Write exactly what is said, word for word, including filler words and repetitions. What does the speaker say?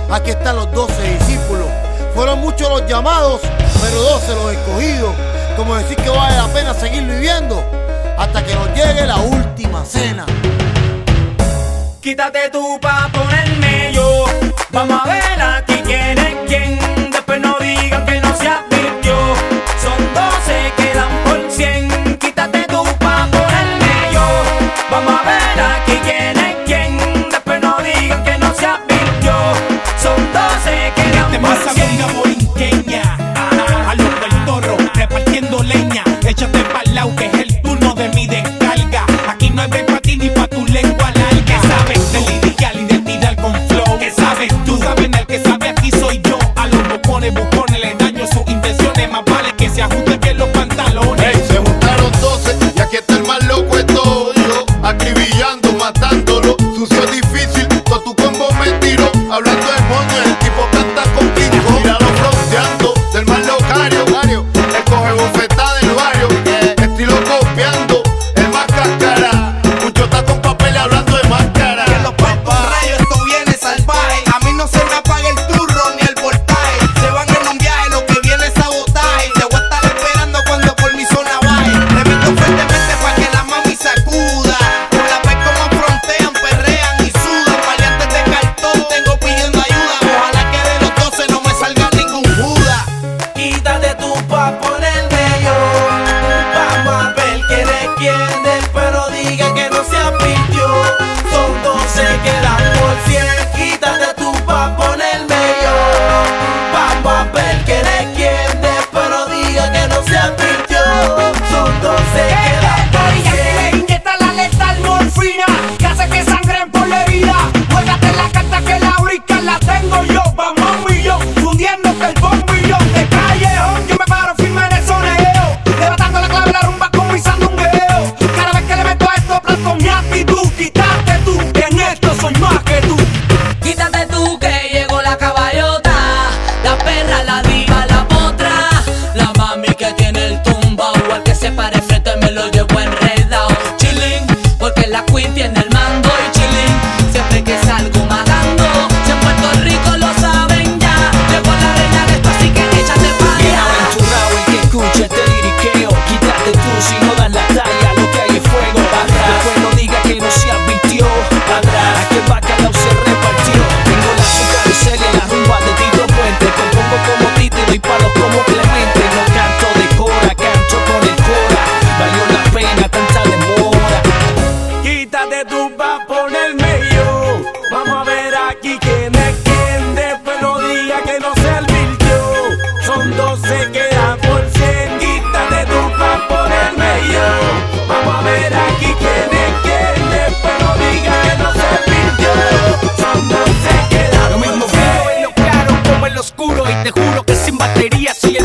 Aquí están los doce discípulos. Fueron muchos los llamados, pero doce los escogidos. Como decir que vale la pena seguir viviendo hasta que nos llegue la última cena. Quítate tú pa' ponerme yo. Vamos a ver aquí quién es quién. Después no digan que no se advirtió. Son doce, quedan por cien. Quítate tú pa' ponerme yo. Vamos a ver aquí quién es quién. Después no digan que no se advirtió. Son doce, quedan por cien. Una borinqueña, a los del Toro, repartiendo leña. Échate pa'l lado que es el turno de mi descarga. Aquí no hay break pa' ti ni pa' tu lengua larga. ¿Qué sabes de lirical y de tirar con flow? ¿Qué sabes tú? Saben el que sabe aquí soy yo. A los bocones, bucones le daño sus intenciones. Más vale que se ajusten bien los pantalones. Hey, se juntaron doce y aquí está el más loco de todo. Acribillando, matándolo, sucio difícil. Todo tu combo me tiró. Hablando de moño, el tipo canta con Kiko. Míralo fronteando, del más locario. El coge bofeta del barrio. Estilo copiando, el más cáscara. Mucho está con papel hablando de máscara. Que los rayos, esto viene salvaje. A mí no se me apaga el turro ni el voltaje. Se van en un viaje, lo que viene es sabotaje. Te voy a estar esperando cuando por mi zona baje. Le meto fuertemente pa' que la mami sacuda. Por la vez como frontean, perrean y sudan. Maleantes de cartón, tengo pidiendo ayuda. Ojalá que de los doce no me salga ningún Judas. Quítate tú pa' ponerme yo. Vamos a ver quién es quién. Después no diga que no se advirtió. Son doce, quedan por cien. Quítate tú pa' ponerme yo. Vamos a ver quién es quién. Después no diga que no se advirtió. Son doce, quedan por cien. Inyecta la letal morfina que hace que sangren por la herida. Juégate la carta que la brica la tengo yo. Vamos a un millón, fundiéndote el bombillón de callejón. Yo me paro firme en el soneo, levantando la clave la rumba con mi sandungueo. Cada vez que le meto a esto plato mi actitud. Quítate tú, que en esto soy más que tú. Quítate tú que llegó la caballota. La perra, la diva, la potra. La mami que tiene el tumbao. Al que se pare frente me lo llevo enredado. Chilling, porque la queen tiene el mando. Y chilling, siempre que salgo matando. Si en Puerto Rico lo saben ya. Llegó la reina de esto, así que échate pa' allá. Bienaventurado el que escucha este liriqueo. Quítate tú si no das la talla, lo que hay es fuego. Después no diga que no se advirtió. Aquel bacalao se repartió. Tengo la azúcar y Celia, la rumba de Tito Puente. Compongo como Tito y palos como Clemente. No canto de cora, canto con el cora. Valió la pena tanta demora. Quítate tú pa' ponerme yo. Vamos a ver aquí quién es quién. Después no diga que no se advirtió. Son doce, queda por cien. Quítate tú pa' ponerme yo. Vamos a ver aquí quién es quién. Después no diga que no se advirtió. Son doce, queda Lo por mismo cien. veo en lo claro como en lo oscuro. Y te juro que sin batería soy